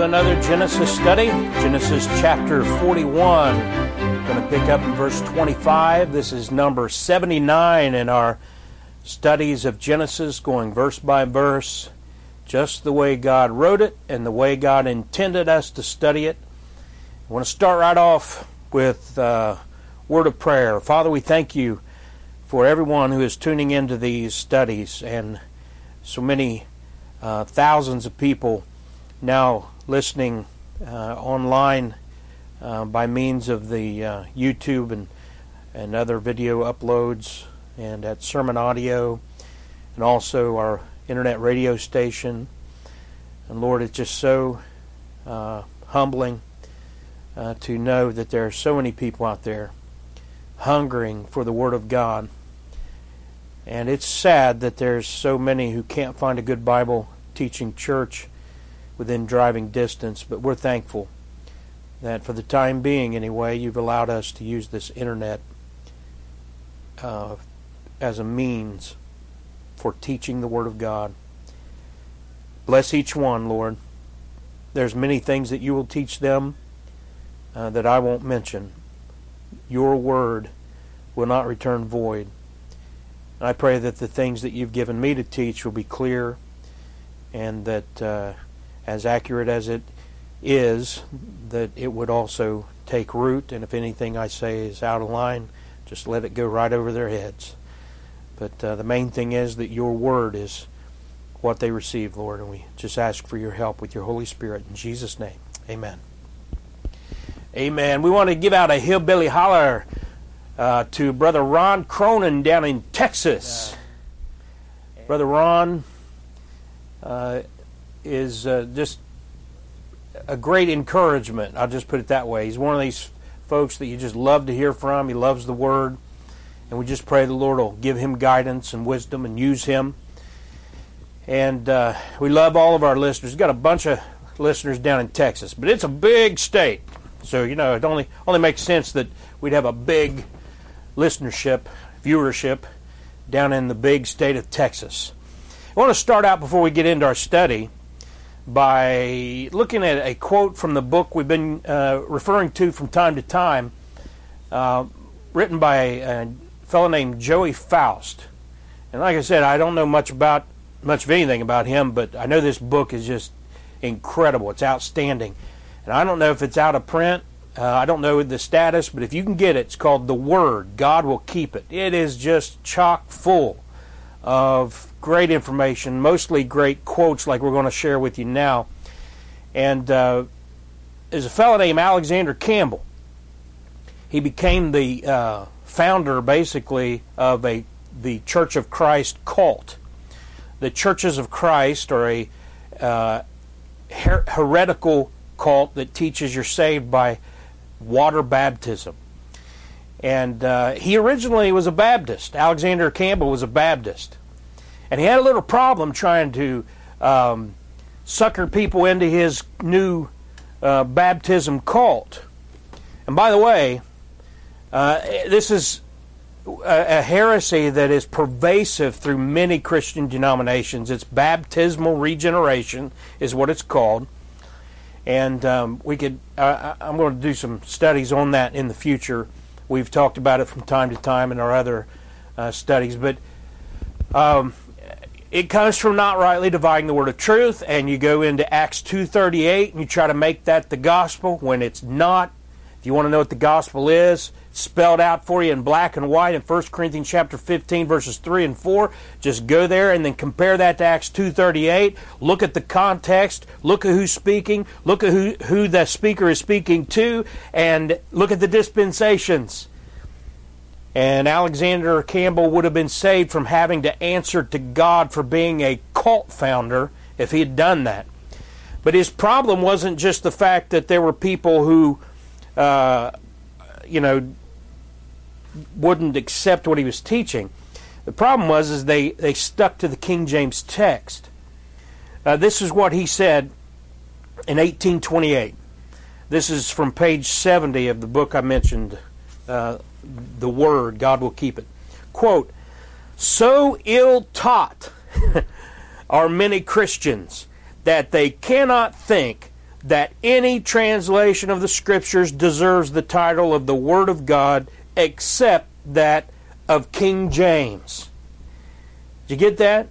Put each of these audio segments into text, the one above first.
another Genesis study, Genesis chapter 41. Going to pick up in verse 25. This is number 79 in our studies of Genesis, going verse by verse, just the way God wrote it and the way God intended us to study it. I want to start right off with a word of prayer. Father, we thank you for everyone who is tuning into these studies, and so many thousands of people now listening online by means of the YouTube and other video uploads, and at Sermon Audio, and also our internet radio station. And Lord, it's just so humbling to know that there are so many people out there hungering for the Word of God. And it's sad that there's so many who can't find a good Bible teaching church within driving distance, but we're thankful that for the time being anyway, you've allowed us to use this internet as a means for teaching the Word of God. Bless each one, Lord. There's many things that you will teach them that I won't mention. Your Word will not return void. I pray that the things that you've given me to teach will be clear, and that as accurate as it is, that it would also take root, and if anything I say is out of line, just let it go right over their heads. But the main thing is that your Word is what they receive, Lord, and we just ask for your help with your Holy Spirit. In Jesus' name, amen. Amen. We want to give out a hillbilly holler to Brother Ron Cronin down in Texas. Brother Ron is just a great encouragement. I'll just put it that way. He's one of these folks that you just love to hear from. He loves the Word. And we just pray the Lord will give him guidance and wisdom and use him. And we love all of our listeners. We've got a bunch of listeners down in Texas. But it's a big state. So, it only makes sense that we'd have a big listenership, viewership, down in the big state of Texas. I want to start out before we get into our study by looking at a quote from the book we've been referring to from time to time, written by a fellow named Joey Faust. And like I said, I don't know much of anything about him, but I know this book is just incredible. It's outstanding. And I don't know if it's out of print. I don't know the status, but if you can get it, it's called The Word. God Will Keep It. It is just chock full of great information, mostly great quotes like we're going to share with you now. And there's a fellow named Alexander Campbell. He became the founder, basically, of the Church of Christ cult. The Churches of Christ are a heretical cult that teaches you're saved by water baptism. And he originally was a Baptist. Alexander Campbell was a Baptist. And he had a little problem trying to sucker people into his new baptism cult. And by the way, this is a heresy that is pervasive through many Christian denominations. It's baptismal regeneration is what it's called. And I'm going to do some studies on that in the future. We've talked about it from time to time in our other studies. But it comes from not rightly dividing the word of truth, and you go into Acts 2:38 and you try to make that the gospel when it's not. If you want to know what the gospel is, it's spelled out for you in black and white in 1 Corinthians chapter 15, verses 3 and 4. Just go there and then compare that to Acts 2:38. Look at the context. Look at who's speaking. Look at who the speaker is speaking to. And look at the dispensations. And Alexander Campbell would have been saved from having to answer to God for being a cult founder if he had done that. But his problem wasn't just the fact that there were people who wouldn't accept what he was teaching. The problem was they stuck to the King James text. This is what he said in 1828. This is from page 70 of the book I mentioned, The Word, God Will Keep It. Quote, "So ill-taught are many Christians that they cannot think that any translation of the Scriptures deserves the title of the Word of God except that of King James. Did you get that?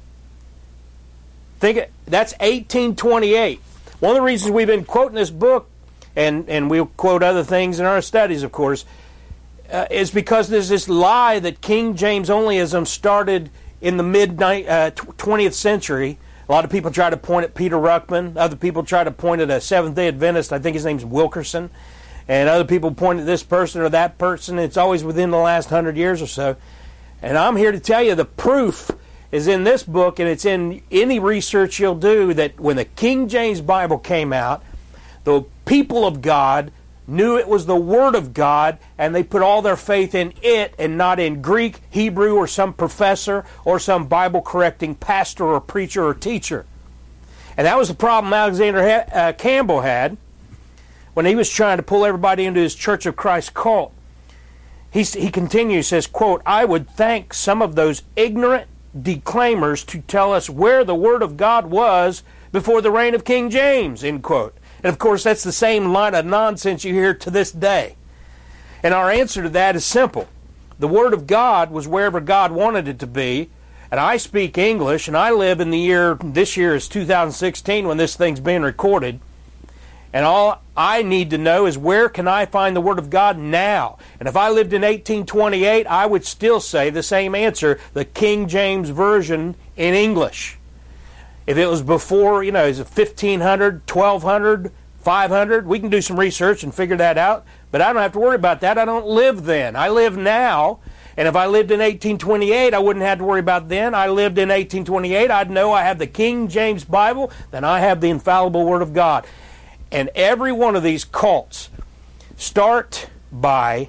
That's 1828. One of the reasons we've been quoting this book, and we'll quote other things in our studies, of course, is because there's this lie that King James onlyism started in the mid-20th century. A lot of people try to point at Peter Ruckman. Other people try to point at a Seventh-day Adventist. I think his name's Wilkerson. And other people point at this person or that person. It's always within the last 100 years or so. And I'm here to tell you the proof is in this book, and it's in any research you'll do, that when the King James Bible came out, the people of God knew it was the Word of God, and they put all their faith in it and not in Greek, Hebrew, or some professor or some Bible-correcting pastor or preacher or teacher. And that was the problem Alexander Campbell had when he was trying to pull everybody into his Church of Christ cult. He continues, says, quote, "I would thank some of those ignorant declaimers to tell us where the Word of God was before the reign of King James," end quote. And of course, that's the same line of nonsense you hear to this day. And our answer to that is simple. The Word of God was wherever God wanted it to be. And I speak English, and I live in the year, this year is 2016 when this thing's being recorded. And all I need to know is, where can I find the Word of God now? And if I lived in 1828, I would still say the same answer, the King James Version in English. If it was before, is it 1500, 1200, 500, we can do some research and figure that out. But I don't have to worry about that. I don't live then. I live now. And if I lived in 1828, I wouldn't have to worry about then. I lived in 1828, I'd know I have the King James Bible, then I have the infallible Word of God. And every one of these cults start by,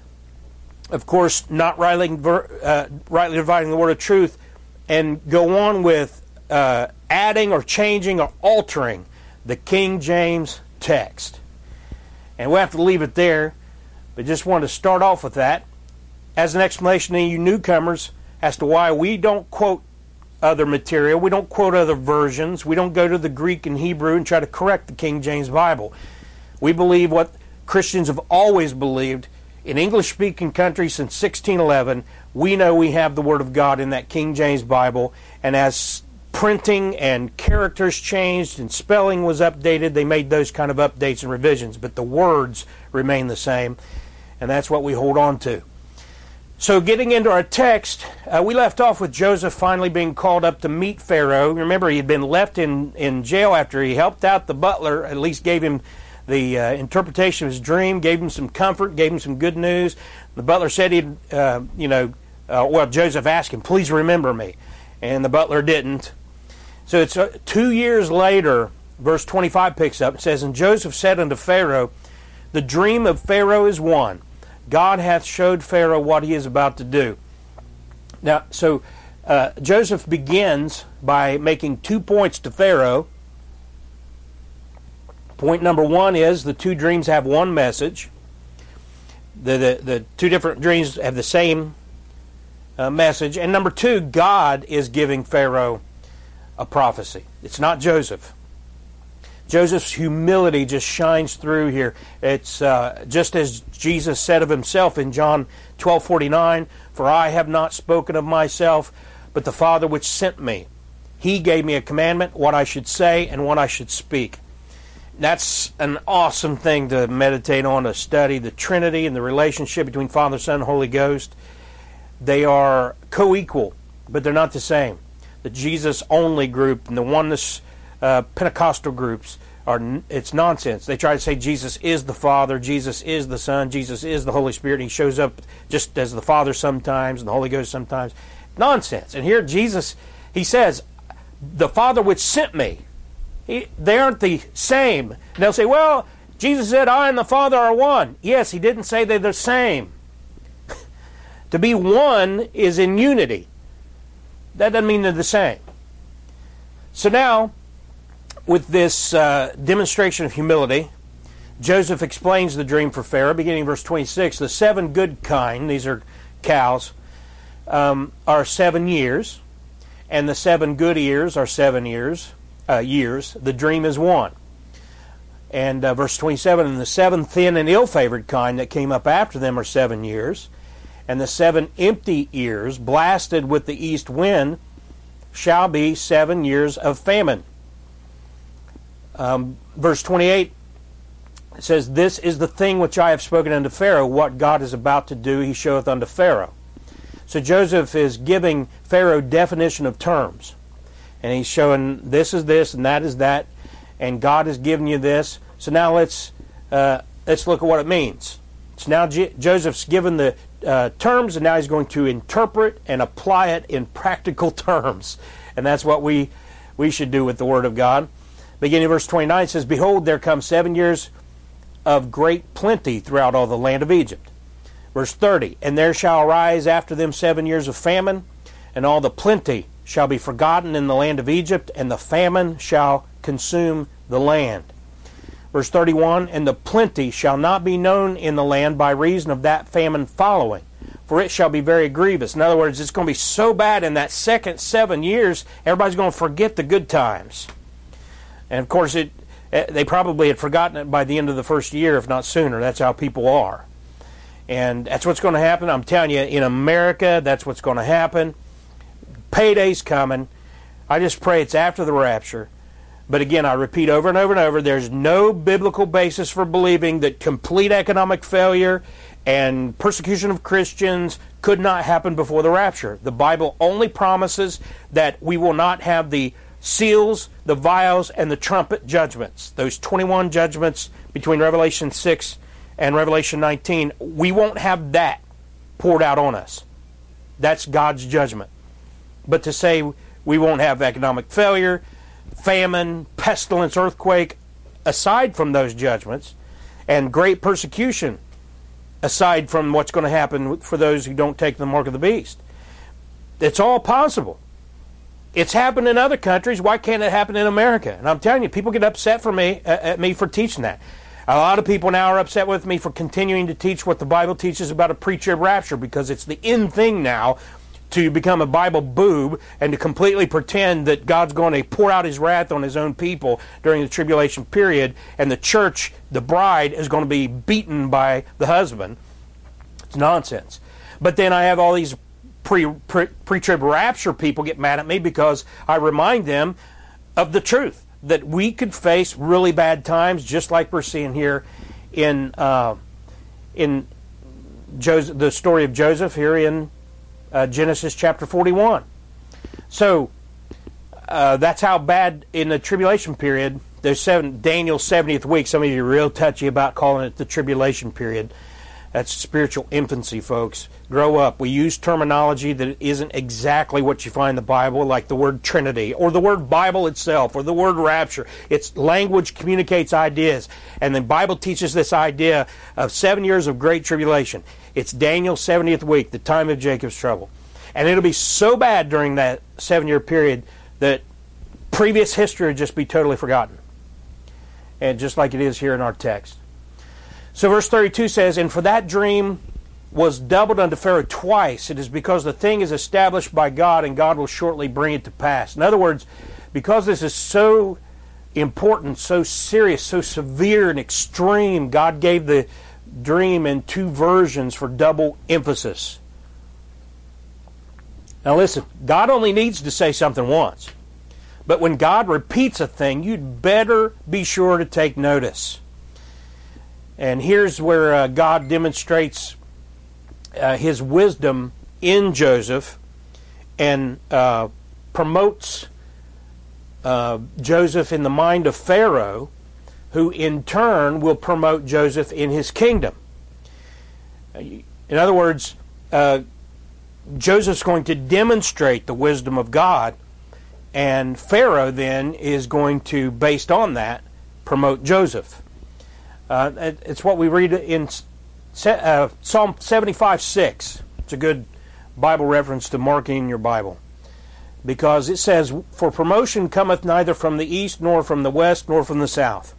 of course, not rightly dividing the word of truth, and go on with adding or changing or altering the King James text. And we'll have to leave it there, but just wanted to start off with that as an explanation to you newcomers as to why we don't quote other material. We don't quote other versions. We don't go to the Greek and Hebrew and try to correct the King James Bible. We believe what Christians have always believed. In English-speaking countries since 1611, we know we have the Word of God in that King James Bible, and as printing and characters changed and spelling was updated, they made those kind of updates and revisions, but the words remain the same, and that's what we hold on to. So getting into our text, we left off with Joseph finally being called up to meet Pharaoh. Remember, he had been left in jail after he helped out the butler, at least gave him the interpretation of his dream, gave him some comfort, gave him some good news. The butler said Joseph asked him, "Please remember me." And the butler didn't. So it's 2 years later, verse 25 picks up, it says, "And Joseph said unto Pharaoh, The dream of Pharaoh is one. God hath showed Pharaoh what he is about to do." Now, so Joseph begins by making 2 points to Pharaoh. Point number one is the two dreams have one message. The two different dreams have the same message. And number two, God is giving Pharaoh a prophecy. It's not Joseph. Joseph's humility just shines through here. It's just as Jesus said of himself in John 12:49, "For I have not spoken of myself, but the Father which sent me. He gave me a commandment, what I should say and what I should speak." That's an awesome thing to meditate on, to study the Trinity and the relationship between Father, Son, and Holy Ghost. They are co-equal, but they're not the same. The Jesus-only group and the oneness Pentecostal groups it's nonsense. They try to say Jesus is the Father, Jesus is the Son, Jesus is the Holy Spirit, and he shows up just as the Father sometimes and the Holy Ghost sometimes. Nonsense. And here Jesus, he says, "The Father which sent me." They aren't the same. And they'll say, "Well, Jesus said, I and the Father are one." Yes, he didn't say they're the same. To be one is in unity. That doesn't mean they're the same. So now, with this demonstration of humility, Joseph explains the dream for Pharaoh, beginning in verse 26. The 7 good kine, these are cows, are 7 years, and the 7 good ears are 7 years. The dream is one. And verse 27, and the 7 thin and ill-favored kind that came up after them are 7 years. And the 7 empty ears, blasted with the east wind, shall be 7 years of famine. Verse 28, it says, this is the thing which I have spoken unto Pharaoh, what God is about to do, he showeth unto Pharaoh. So Joseph is giving Pharaoh definition of terms. And he's showing this is this and that is that, and God has given you this. So now let's look at what it means. So now Joseph's given the terms, and now he's going to interpret and apply it in practical terms. And that's what we should do with the Word of God. Beginning of verse 29, it says, behold, there come 7 years of great plenty throughout all the land of Egypt. Verse 30, and there shall arise after them 7 years of famine, and all the plenty shall be forgotten in the land of Egypt, and the famine shall consume the land. Verse 31, and the plenty shall not be known in the land by reason of that famine following, for it shall be very grievous. In other words, it's going to be so bad in that second 7 years, everybody's going to forget the good times. And of course, they probably had forgotten it by the end of the first year, if not sooner. That's how people are. And that's what's going to happen. I'm telling you, in America, that's what's going to happen. Payday's coming. I just pray it's after the rapture. But again, I repeat over and over and over, there's no biblical basis for believing that complete economic failure and persecution of Christians could not happen before the rapture. The Bible only promises that we will not have the seals, the vials, and the trumpet judgments. Those 21 judgments between Revelation 6 and Revelation 19, we won't have that poured out on us. That's God's judgment. But to say we won't have economic failure, famine, pestilence, earthquake, aside from those judgments, and great persecution, aside from what's going to happen for those who don't take the mark of the beast. It's all possible. It's happened in other countries. Why can't it happen in America? And I'm telling you, people get upset at me for teaching that. A lot of people now are upset with me for continuing to teach what the Bible teaches about a pre-trib rapture, because it's the in thing now to become a Bible boob and to completely pretend that God's going to pour out his wrath on his own people during the tribulation period, and the church, the bride, is going to be beaten by the husband. It's nonsense. But then I have all these pre-trib rapture people get mad at me because I remind them of the truth, that we could face really bad times, just like we're seeing here in Joseph, the story of Joseph here in Genesis chapter 41. So that's how bad in the tribulation period. There's Daniel's 70th week. Some of you are real touchy about calling it the tribulation period. That's spiritual infancy, folks. Grow up. We use terminology that isn't exactly what you find in the Bible, like the word Trinity, or the word Bible itself, or the word rapture. Its language communicates ideas. And the Bible teaches this idea of 7 years of great tribulation. It's Daniel's 70th week, the time of Jacob's trouble. And it'll be so bad during that 7-year period that previous history will just be totally forgotten. And just like it is here in our text. So verse 32 says, and for that dream was doubled unto Pharaoh twice. It is because the thing is established by God, and God will shortly bring it to pass. In other words, because this is so important, so serious, so severe and extreme, God gave the dream in 2 versions for double emphasis. Now listen, God only needs to say something once. But when God repeats a thing, you'd better be sure to take notice. And here's where God demonstrates his wisdom in Joseph and promotes Joseph in the mind of Pharaoh, who in turn will promote Joseph in his kingdom. In other words, Joseph's going to demonstrate the wisdom of God, and Pharaoh then is going to, based on that, promote Joseph. It's what we read in Psalm 75:6. It's a good Bible reference to marking your Bible. Because it says, for promotion cometh neither from the east, nor from the west, nor from the south.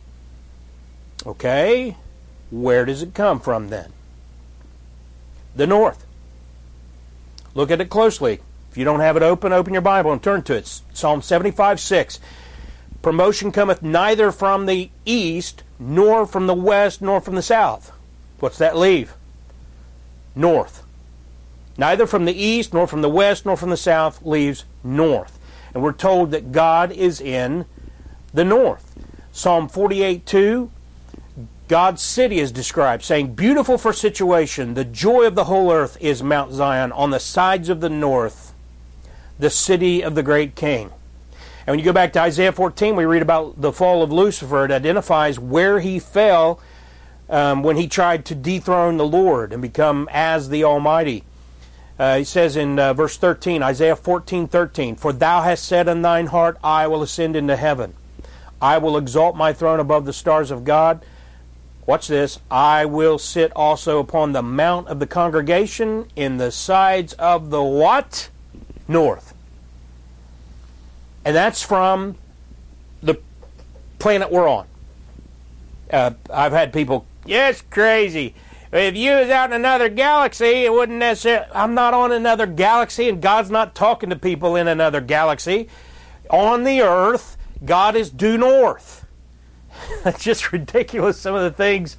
Okay, where does it come from then? The north. Look at it closely. If you don't have it open your Bible and turn to it. Psalm 75:6. Promotion cometh neither from the east, nor from the west, nor from the south. What's that leave? North. Neither from the east, nor from the west, nor from the south leaves north. And we're told that God is in the north. Psalm 48:2, God's city is described, saying, beautiful for situation, the joy of the whole earth is Mount Zion, on the sides of the north, the city of the great King. And when you go back to Isaiah 14, we read about the fall of Lucifer. It identifies where he fell when he tried to dethrone the Lord and become as the Almighty. He says in verse 13, Isaiah 14:13, for thou hast said in thine heart, I will ascend into heaven. I will exalt my throne above the stars of God. Watch this. I will sit also upon the mount of the congregation in the sides of the what? North. And that's from the planet we're on. I've had people, yeah, it's crazy. If you was out in another galaxy, it wouldn't necessarily... I'm not on another galaxy, and God's not talking to people in another galaxy. On the earth, God is due north. That's just ridiculous, some of the things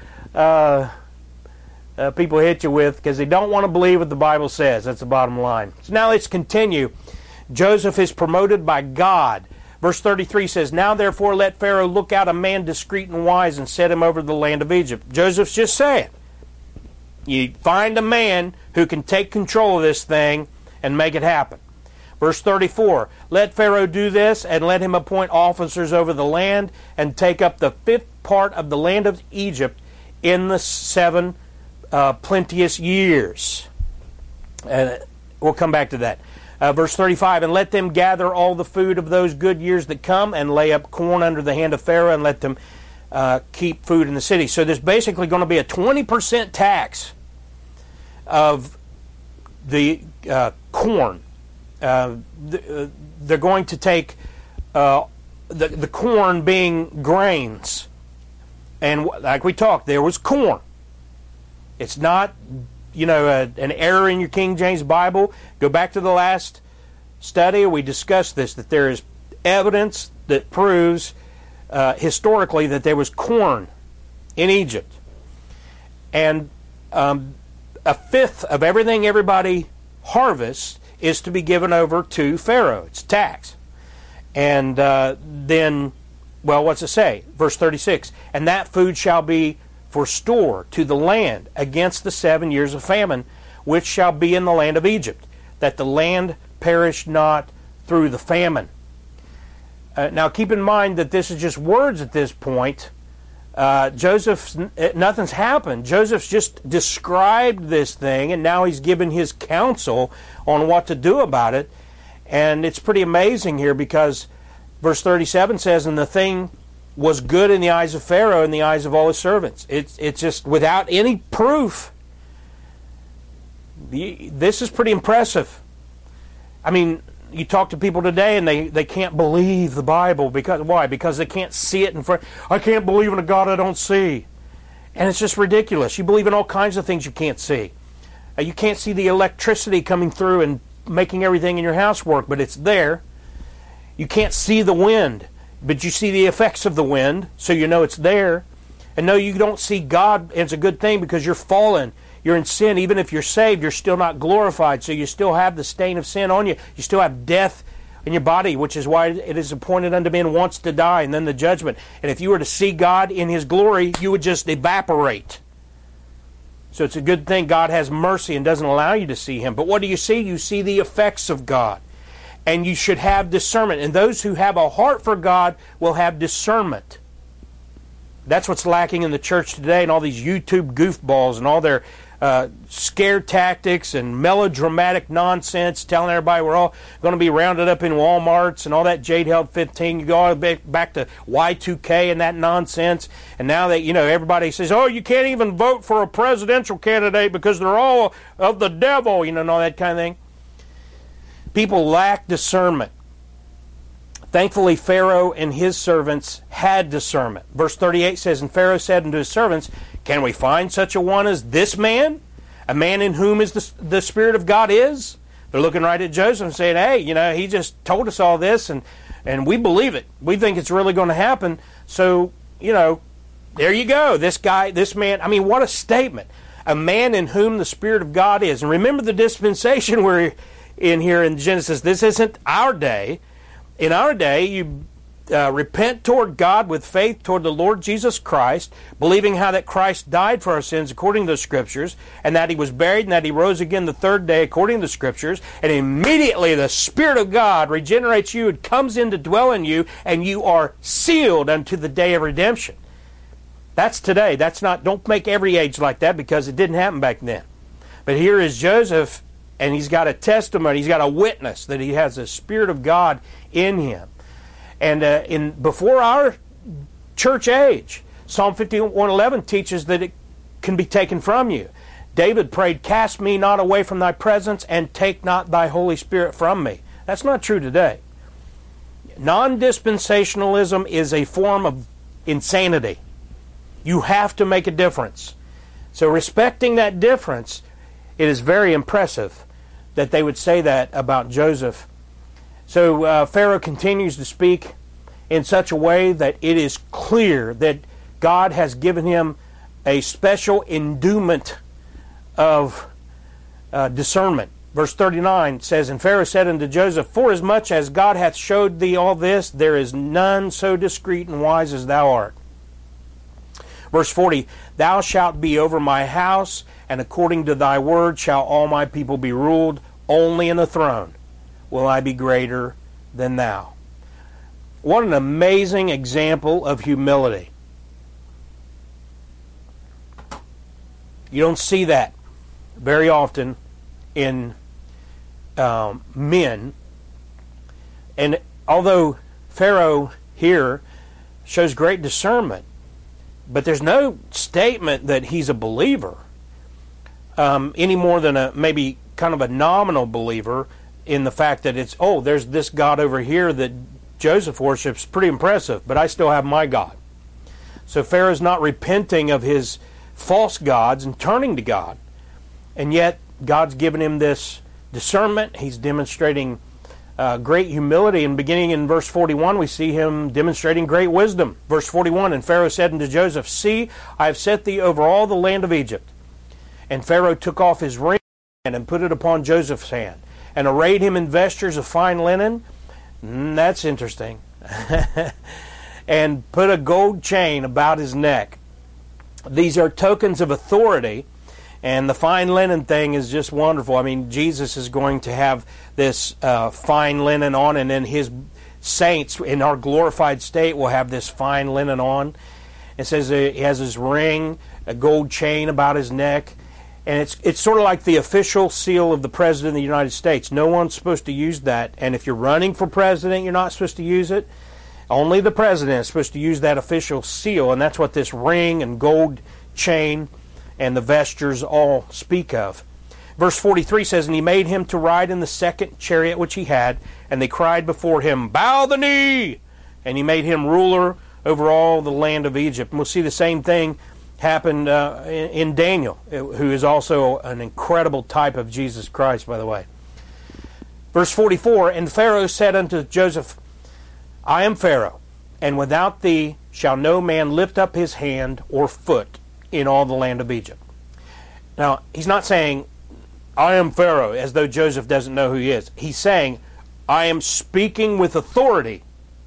people hit you with because they don't want to believe what the Bible says. That's the bottom line. So now let's continue. Joseph is promoted by God. Verse 33 says, now therefore let Pharaoh look out a man discreet and wise and set him over the land of Egypt. Joseph's just saying, you find a man who can take control of this thing and make it happen. Verse 34, let Pharaoh do this, and let him appoint officers over the land, and take up the fifth part of the land of Egypt in the 7 plenteous years. We'll come back to that. Verse 35, and let them gather all the food of those good years that come, and lay up corn under the hand of Pharaoh, and let them keep food in the city. So there's basically going to be a 20% tax of the corn. They're going to take the corn being grains. And like we talked, there was corn. It's not, an error in your King James Bible. Go back to the last study. We discussed this, that there is evidence that proves historically that there was corn in Egypt. And a fifth of everything everybody harvests is to be given over to Pharaoh. It's tax. And then, what's it say? Verse 36, and that food shall be for store to the land against the 7 years of famine, which shall be in the land of Egypt, that the land perish not through the famine. Now keep in mind that this is just words at this point. Nothing's happened. Joseph's just described this thing, and now he's given his counsel on what to do about it. And it's pretty amazing here because verse 37 says, and the thing was good in the eyes of Pharaoh and the eyes of all his servants. It's just without any proof. This is pretty impressive. I mean, you talk to people today and they can't believe the Bible. Why? Because they can't see it in front. I can't believe in a God I don't see. And it's just ridiculous. You believe in all kinds of things you can't see. You can't see the electricity coming through and making everything in your house work, but it's there. You can't see the wind, but you see the effects of the wind, so you know it's there. And no, you don't see God, and it's a good thing because you're fallen. You're in sin. Even if you're saved, you're still not glorified, so you still have the stain of sin on you. You still have death in your body, which is why it is appointed unto men once to die, and then the judgment. And if you were to see God in His glory, you would just evaporate. So it's a good thing God has mercy and doesn't allow you to see Him. But what do you see? You see the effects of God. And you should have discernment. And those who have a heart for God will have discernment. That's what's lacking in the church today, and all these YouTube goofballs and all their scare tactics and melodramatic nonsense, telling everybody we're all going to be rounded up in Walmarts and all that Jade Held 15. You go all back to Y2K and that nonsense. And now that everybody says, oh, you can't even vote for a presidential candidate because they're all of the devil, and all that kind of thing. People lack discernment. Thankfully, Pharaoh and his servants had discernment. Verse 38 says, and Pharaoh said unto his servants, can we find such a one as this man? A man in whom is the Spirit of God is? They're looking right at Joseph and saying, hey, he just told us all this, and And we believe it. We think it's really going to happen. So, there you go. This guy, this man, I mean, what a statement. A man in whom the Spirit of God is. And remember the dispensation we're in here in Genesis. This isn't our day. In our day, you repent toward God with faith toward the Lord Jesus Christ, believing how that Christ died for our sins according to the Scriptures, and that He was buried and that He rose again the third day according to the Scriptures, and immediately the Spirit of God regenerates you and comes in to dwell in you, and you are sealed unto the day of redemption. That's today. That's not, don't make every age like that, because it didn't happen back then. But here is Joseph, and he's got a testimony, he's got a witness that he has the Spirit of God in him. And before our church age, Psalm 51:11 teaches that it can be taken from you. David prayed, "Cast me not away from thy presence, and take not thy Holy Spirit from me." That's not true today. Non-dispensationalism is a form of insanity. You have to make a difference. So respecting that difference, it is very impressive that they would say that about Joseph. So Pharaoh continues to speak in such a way that it is clear that God has given him a special endowment of discernment. Verse 39 says, "And Pharaoh said unto Joseph, Forasmuch as God hath showed thee all this, there is none so discreet and wise as thou art." Verse 40, "Thou shalt be over my house, and according to thy word shall all my people be ruled. Only in the throne will I be greater than thou." What an amazing example of humility. You don't see that very often in men. And although Pharaoh here shows great discernment, but there's no statement that he's a believer, any more than a maybe kind of a nominal believer, in the fact that it's, oh, there's this God over here that Joseph worships, pretty impressive, but I still have my God. So Pharaoh's not repenting of his false gods and turning to God. And yet God's given him this discernment. He's demonstrating great humility. And beginning in verse 41, we see him demonstrating great wisdom. Verse 41, "And Pharaoh said unto Joseph, See, I have set thee over all the land of Egypt. And Pharaoh took off his ring and put it upon Joseph's hand, and arrayed him in vestures of fine linen." That's interesting. "And put a gold chain about his neck." These are tokens of authority, and the fine linen thing is just wonderful. I mean, Jesus is going to have this fine linen on, and then his saints in our glorified state will have this fine linen on. It says he has his ring, a gold chain about his neck. And it's sort of like the official seal of the President of the United States. No one's supposed to use that. And if you're running for president, you're not supposed to use it. Only the president is supposed to use that official seal. And that's what this ring and gold chain and the vestures all speak of. Verse 43 says, "And he made him to ride in the second chariot which he had. And they cried before him, Bow the knee! And he made him ruler over all the land of Egypt." And we'll see the same thing happened in Daniel, who is also an incredible type of Jesus Christ, by the way. Verse 44, "And Pharaoh said unto Joseph, I am Pharaoh, and without thee shall no man lift up his hand or foot in all the land of Egypt." Now, he's not saying, "I am Pharaoh," as though Joseph doesn't know who he is. He's saying, "I am speaking with authority.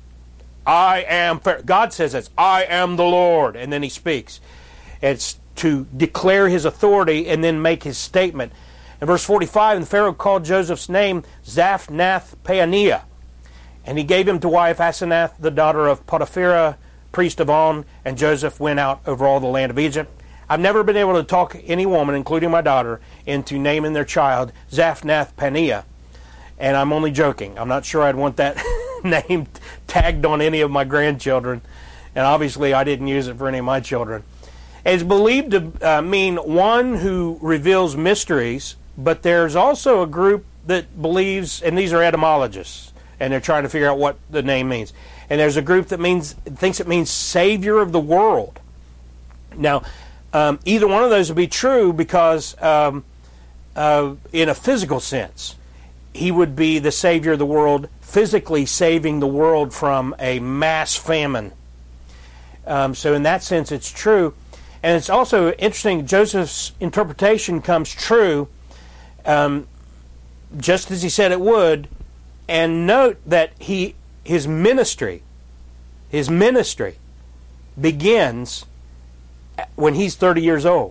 I am Pharaoh." God says this, "I am the Lord," and then he speaks. It's to declare his authority and then make his statement. In verse 45, "And Pharaoh called Joseph's name Zaphnath-Paaneah, and he gave him to wife Asenath, the daughter of Potiphera, priest of On, and Joseph went out over all the land of Egypt." I've never been able to talk any woman, including my daughter, into naming their child Zaphnath-Paaneah, and I'm only joking. I'm not sure I'd want that name tagged on any of my grandchildren, and obviously I didn't use it for any of my children. It's believed to mean one who reveals mysteries, but there's also a group that believes, and these are etymologists, and they're trying to figure out what the name means. And there's a group that thinks it means Savior of the world. Now, either one of those would be true because in a physical sense, he would be the Savior of the world, physically saving the world from a mass famine. So in that sense, it's true. And it's also interesting, Joseph's interpretation comes true just as he said it would. And note that his ministry begins when he's 30 years old.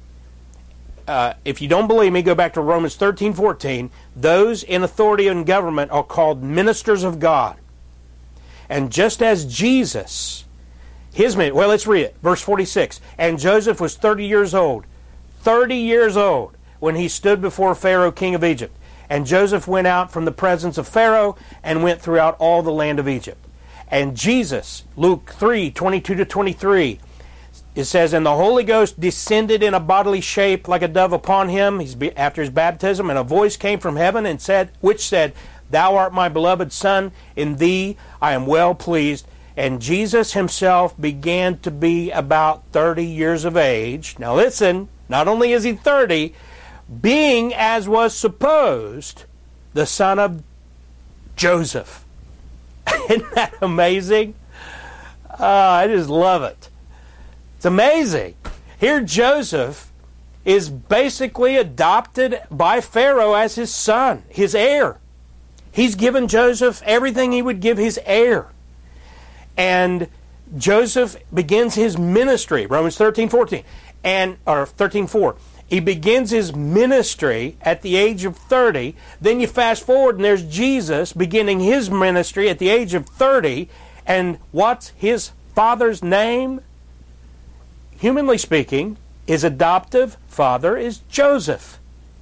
If you don't believe me, go back to Romans 13:14. Those in authority and government are called ministers of God. And just as Jesus, well, let's read it. Verse 46. And Joseph was 30 years old, when he stood before Pharaoh, king of Egypt. And Joseph went out from the presence of Pharaoh and went throughout all the land of Egypt. And Jesus, Luke 3:22-23, it says, and the Holy Ghost descended in a bodily shape like a dove upon him after his baptism, and a voice came from heaven which said, Thou art my beloved Son, in thee I am well pleased. And Jesus himself began to be about 30 years of age. Now listen, not only is he 30, being, as was supposed, the son of Joseph. Isn't that amazing? I just love it. It's amazing. Here Joseph is basically adopted by Pharaoh as his son, his heir. He's given Joseph everything he would give his heir. And Joseph begins his ministry, Romans 13:4. He begins his ministry at the age of 30. Then you fast forward and there's Jesus beginning his ministry at the age of 30. And what's his father's name? Humanly speaking, his adoptive father is Joseph.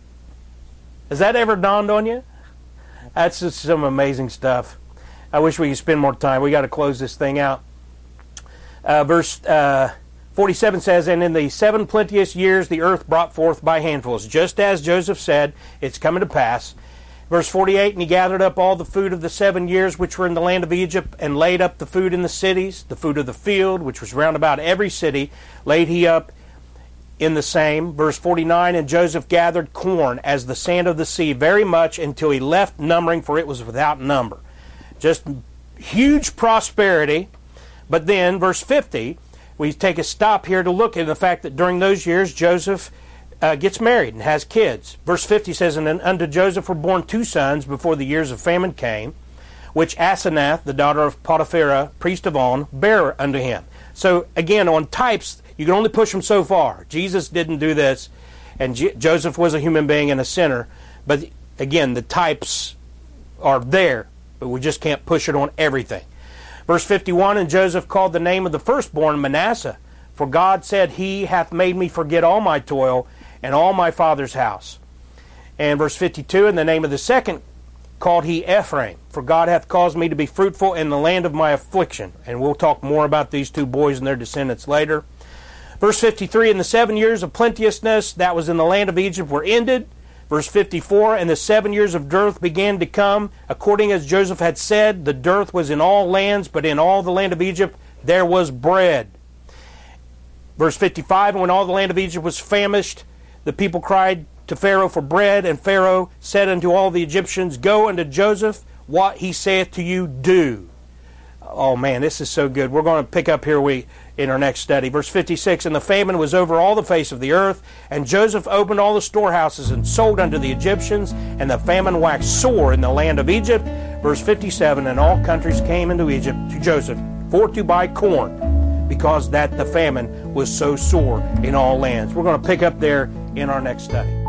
Has that ever dawned on you? That's just some amazing stuff. I wish we could spend more time. We got to close this thing out. Verse 47 says, and in the 7 plenteous years the earth brought forth by handfuls, just as Joseph said, it's coming to pass. Verse 48, and he gathered up all the food of the 7 years which were in the land of Egypt, and laid up the food in the cities, the food of the field, which was round about every city, laid he up in the same. Verse 49, and Joseph gathered corn as the sand of the sea very much, until he left numbering, for it was without number. Just huge prosperity. But then, verse 50, we take a stop here to look at the fact that during those years, Joseph gets married and has kids. Verse 50 says, and unto Joseph were born 2 sons before the years of famine came, which Asenath, the daughter of Potipharah, priest of On, bare unto him. So again, on types, you can only push them so far. Jesus didn't do this, and Joseph was a human being and a sinner. But again, the types are there, but we just can't push it on everything. Verse 51, and Joseph called the name of the firstborn Manasseh, for God said, He hath made me forget all my toil and all my father's house. And verse 52, and the name of the second called he Ephraim, for God hath caused me to be fruitful in the land of my affliction. And we'll talk more about these 2 boys and their descendants later. Verse 53, and the 7 years of plenteousness that was in the land of Egypt were ended. Verse 54, and the 7 years of dearth began to come, according as Joseph had said, the dearth was in all lands, but in all the land of Egypt there was bread. Verse 55, and when all the land of Egypt was famished, the people cried to Pharaoh for bread, and Pharaoh said unto all the Egyptians, Go unto Joseph, what he saith to you, do. Oh man, this is so good. We're going to pick up here in our next study. Verse 56, and the famine was over all the face of the earth, and Joseph opened all the storehouses and sold unto the Egyptians, and the famine waxed sore in the land of Egypt. Verse 57, and all countries came into Egypt to Joseph for to buy corn, because that the famine was so sore in all lands. We're going to pick up there in our next study.